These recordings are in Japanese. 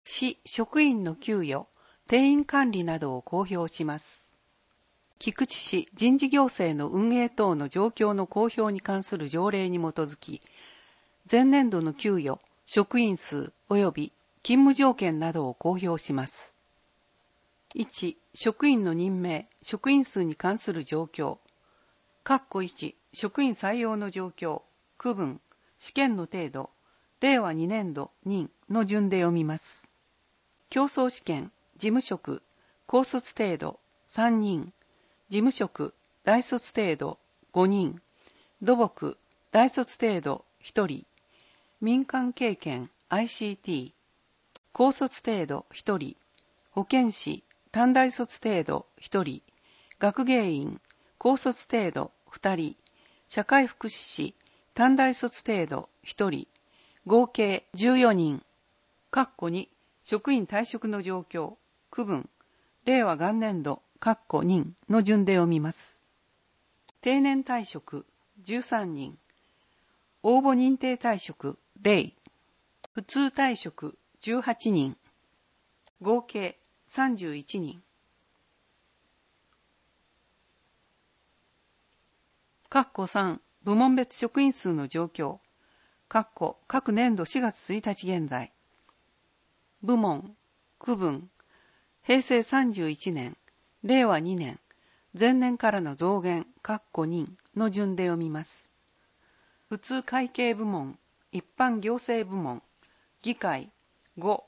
市職員の給与、定員管理などを公表します。菊池市人事行政の運営等の状況の公表に関する条例に基づき、前年度の給与、職員数及び勤務条件などを公表します。1、職員の任命、職員数に関する状況。1、職員採用の状況、区分、試験の程度、令和2年度任の順で読みます。競争試験、事務職、高卒程度3人、事務職、大卒程度5人、土木、大卒程度1人、民間経験 ICT、高卒程度1人、保健師、短大卒程度1人、学芸員、高卒程度2人、社会福祉士、短大卒程度1人、合計14人。2、職員退職の状況、区分、令和元年度、任の順で読みます。定年退職、13人。応募認定退職、0。普通退職、18人。合計31人。3、部門別職員数の状況。各年度4月1日現在。部門、区分、平成31年、令和2年、前年からの増減、任の順で読みます。普通会計部門、一般行政部門、議会、0。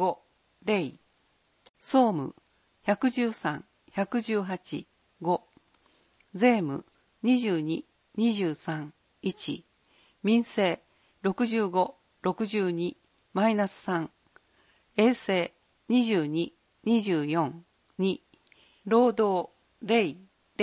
総務、113、118、5。税務、22、23、1。民生、65、62、-3。衛生、22、24、2。労働、0、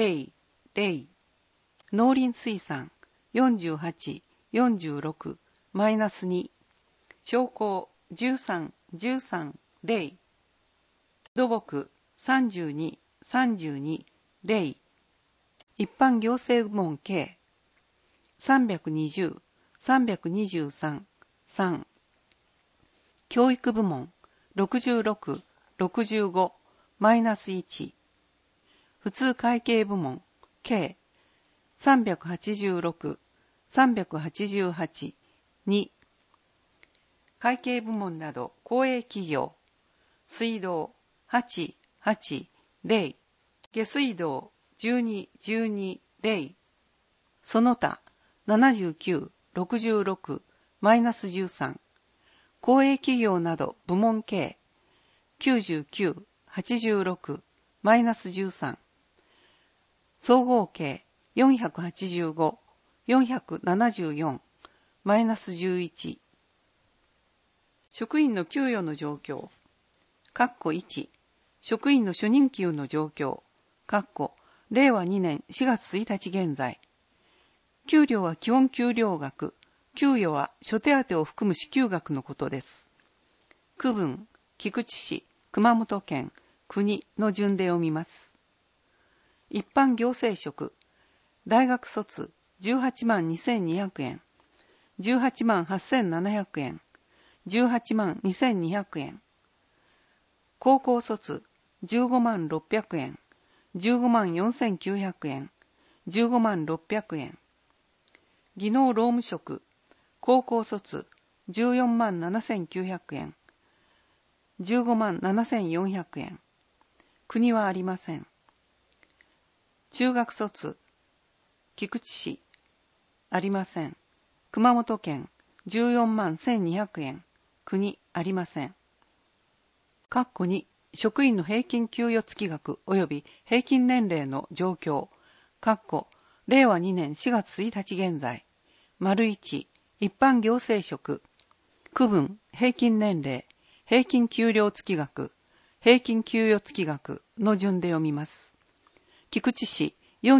農林水産、48、46、-2。商工、13、0。土木、32、32、0。一般行政部門計、320、323、3。教育部門、66、65、-1。普通会計部門、計、386、388、2。会計部門など公営企業、水道、8、8、0。下水道、12、12、0。その他、79、66、-13。公営企業など部門計、99、86、-13。総合計、485、474、-11。職員の給与の状況。1、職員の初任給の状況。令和2年4月1日現在。給料は基本給料額、給与は諸手当を含む支給額のことです。区分、菊池市、熊本県、国の順で読みます。一般行政職、大学卒、18万2200円、18万8700円、18万2200円。高校卒、15万600円、15万4900円、15万600円。技能労務職、高校卒、14万7900円、15万7400円。国はありません。中学卒、菊池市、ありません。熊本県、14万1200円、国ありません。2、職員の平均給与月額及び平均年齢の状況。令和2年4月1日現在。1、一般行政職。区分、平均年齢、平均給料月額、平均給与月額の順で読みます。菊池市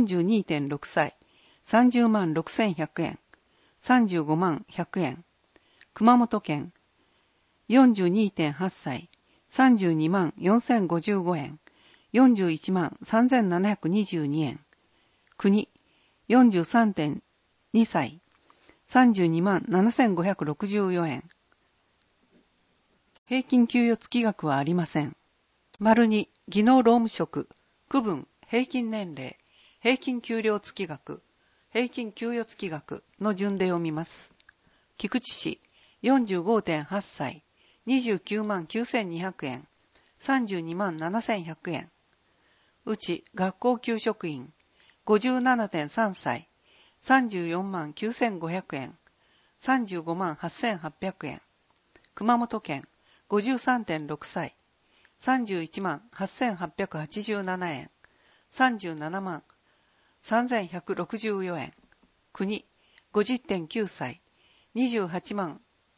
42.6 歳、30万6100円、35万100円。熊本県 42.8 歳、32万4055円、41万3722円。国 43.2 歳、32万7564円。 平均給与月額はありません。丸2、技能労務職、区分、平均年齢、平均給料月額、平均給与月額の順で読みます。菊池市、45.8 歳、29万9200円、32万7100円。うち学校給食員、57.3 歳、34万9500円、35万8800円。熊本県、53.6 歳、31万8887円、37万3164円。国、50.9 歳、28万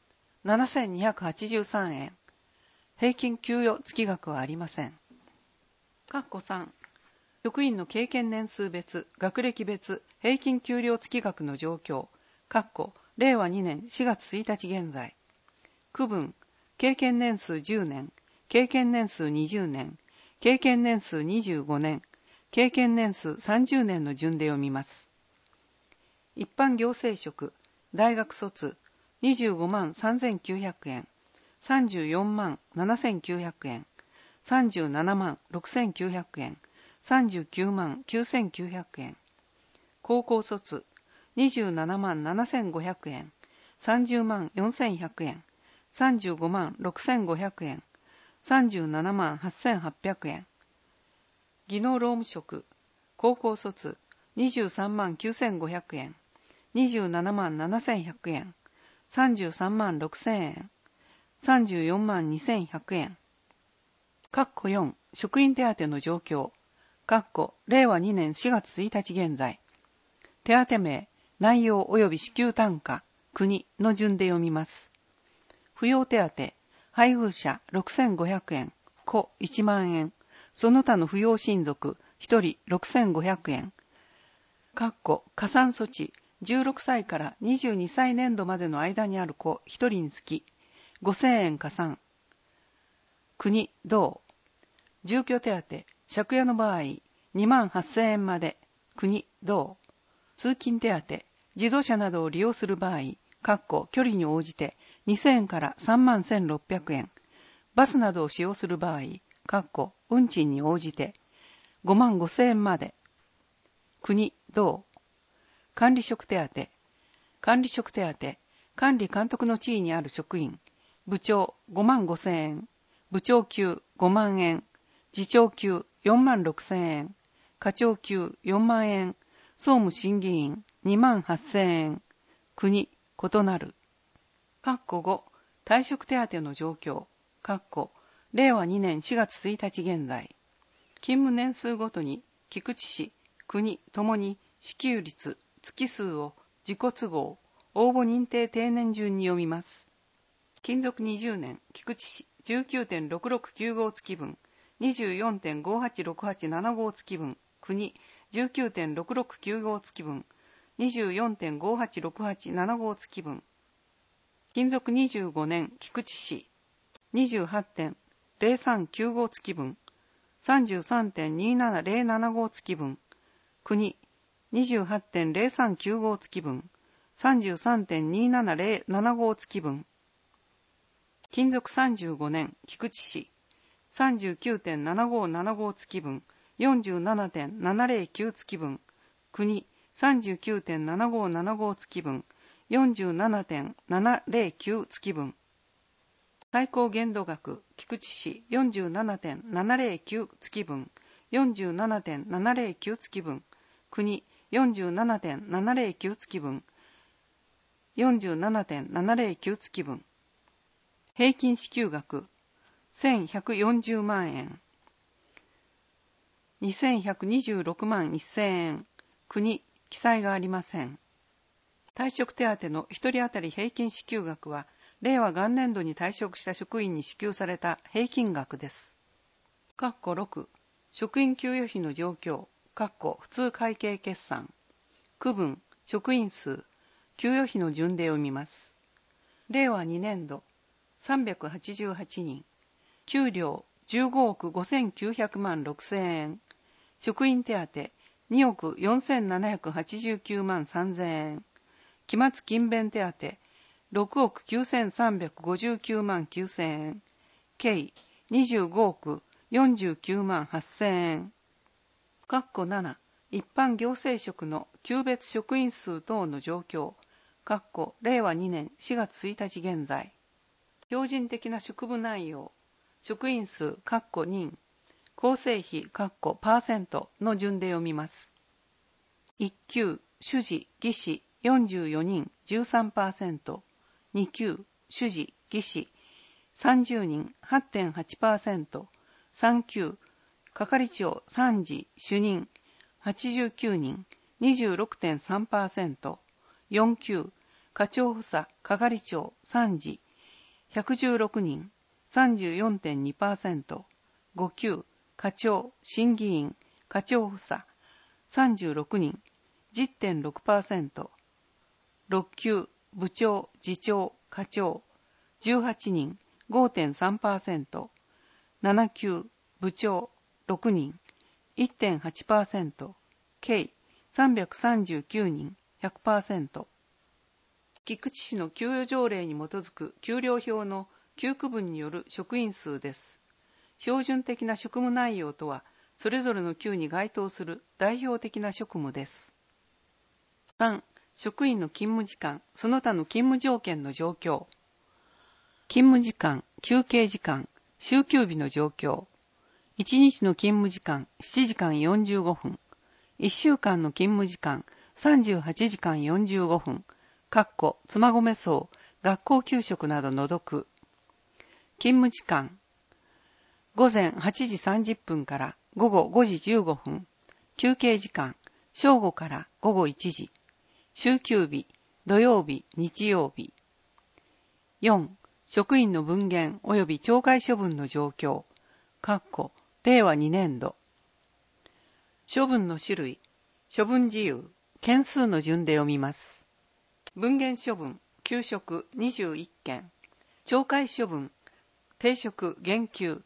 7283円。平均給与月額はありません。括弧3、職員の経験年数別、学歴別、平均給料月額の状況。括弧令和2年4月1日現在。区分、経験年数10年、経験年数20年、経験年数25年、経験年数30年の順で読みます。一般行政職、大学卒、25万3900円、34万7900円、37万6900円、39万9900円。高校卒、27万7500円、30万4100円、35万6500円、37万8800円。技能労務職、高校卒、23万9500円、27万7100円、33万6000円、34万2100円。括弧4、職員手当の状況。括弧令和2年4月1日現在。手当名、内容及び支給単価、国の順で読みます。扶養手当、配偶者6500円、子1万円、その他の扶養親族1人6500円。括弧加算措置、16歳から22歳年度までの間にある子1人につき5000円加算。国、道。住居手当、借家の場合2万8000円まで、国、道。通勤手当、自動車などを利用する場合、括弧距離に応じて2000円から3万1600円。バスなどを使用する場合、括弧運賃に応じて5万5000円まで。国、道。管理職手当、管理職手当、管理監督の地位にある職員、部長5万5000円、部長級5万円、次長級4万6000円、課長級4万円、総務審議員2万8000円、国、異なる。括弧5、退職手当の状況。括弧令和2年4月1日現在。勤務年数ごとに菊池市、国ともに支給率、月数を自己都合、応募認定定年順に読みます。勤続20年、菊池市 19.6695 月分、24.586875 月分、国 19.6695 月分、24.586875 月分。勤続25年、菊池市 28.0395 月分、33.27075 月分、国 28.0395 月分、33.27075 月分。勤続35年、菊池市 39.7575 月分、47.709 月分、国 39.7575 月分、47.709 月分。最高限度額、菊池市 47.709 月分、47.709 月分、国 47.709 月分、47.709 月分。平均支給額、1140万円。2126万1000円。国、記載がありません。退職手当の1人当たり平均支給額は、令和元年度に退職した職員に支給された平均額です。括弧6、職員給与費の状況、括弧普通会計決算。区分、職員数、給与費の順で読みます。令和2年度、388人。給料、15億5900万6000円。職員手当、2億4789万3000円。期末勤勉手当、6億9359万9000円。 計25億49万8000円。括弧7、一般行政職の級別職員数等の状況。括弧令和2年4月1日現在。標準的な職務内容。職員数、括弧人。構成比、括弧パーセントの順で読みます。1級、主事、技師44人 13%。2級、主事、技師30人 8.8%。3級、係長参事主任89人 26.3%。4級、課長補佐係長参事116人 34.2%。5級、課長審議員課長補佐36人 10.6%。6級、部長次長課長18人 5.3%。7級、部長6人 1.8%。計339人 100%。菊池市の給与条例に基づく給料表の9区分による職員数です。標準的な職務内容とは、それぞれの級に該当する代表的な職務です。3、職員の勤務時間、その他の勤務条件の状況。勤務時間、休憩時間、週休日の状況。1日の勤務時間、7時間45分。1週間の勤務時間、38時間45分。括弧、妻込層、学校給食など除く。勤務時間。午前8時30分から午後5時15分。休憩時間。正午から午後1時。週休日、土曜日、日曜日。4、職員の分限及び懲戒処分の状況。括弧、令和2年度。処分の種類、処分事由、件数の順で読みます。分限処分、休職21件。懲戒処分、停職減給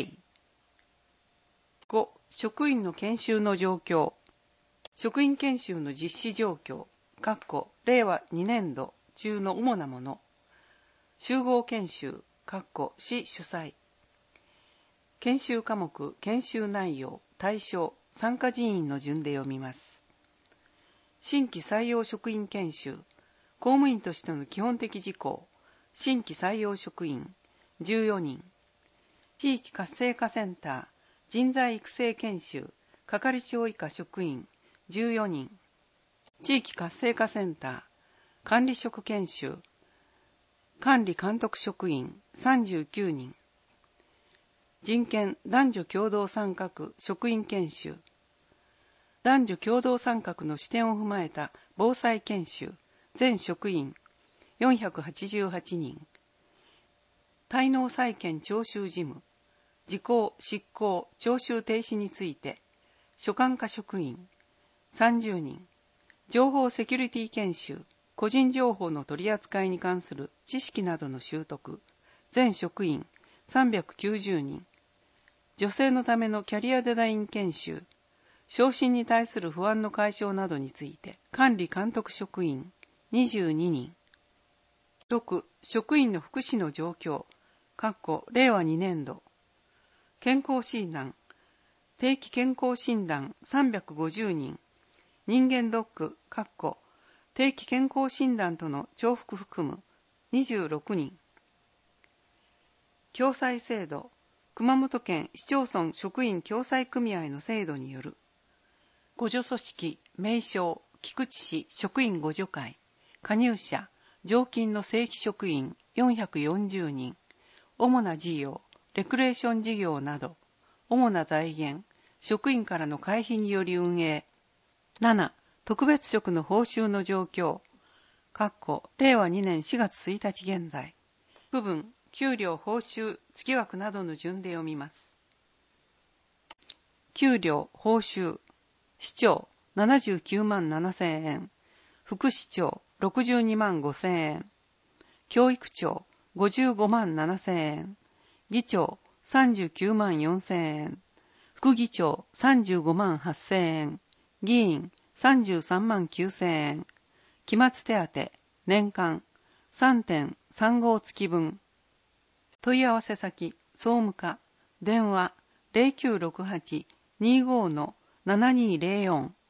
0。5、職員の研修の状況。職員研修の実施状況。括弧、令和2年度中の主なもの。集合研修、括弧、市主催。研修科目、研修内容、対象、参加人員の順で読みます。新規採用職員研修。公務員としての基本的事項。新規採用職員、14人。地域活性化センター、人材育成研修、係長以下職員、14人。地域活性化センター、管理職研修、管理監督職員、39人。人権男女共同参画職員研修、男女共同参画の視点を踏まえた防災研修、全職員、488人。滞納債権徴収事務、時効、執行、徴収停止について、所管課職員、30人。情報セキュリティ研修、個人情報の取り扱いに関する知識などの習得、全職員、390人。女性のためのキャリアデザイン研修、昇進に対する不安の解消などについて、管理監督職員、22人。6、職員の福祉の状況、括弧令和2年度。健康診断、定期健康診断350人。人間ドック、括弧定期健康診断との重複含む26人。共済制度、熊本県市町村職員共済組合の制度による。互助組織、名称、菊池市職員互助会、加入者、常勤の正規職員440人。主な事業、レクレーション事業など、主な財源、職員からの会費により運営。7、特別職の報酬の状況。括弧令和2年4月1日現在。区分、給料、報酬、月額などの順で読みます。給料、報酬。市長、79万7000円。副市長、62万5000円。教育長、55万7000円。議長、39万4000円。副議長、35万8000円。議員、33万9000円。期末手当、年間 3.35 月分。問い合わせ先、 総務課、電話 0968-25-7204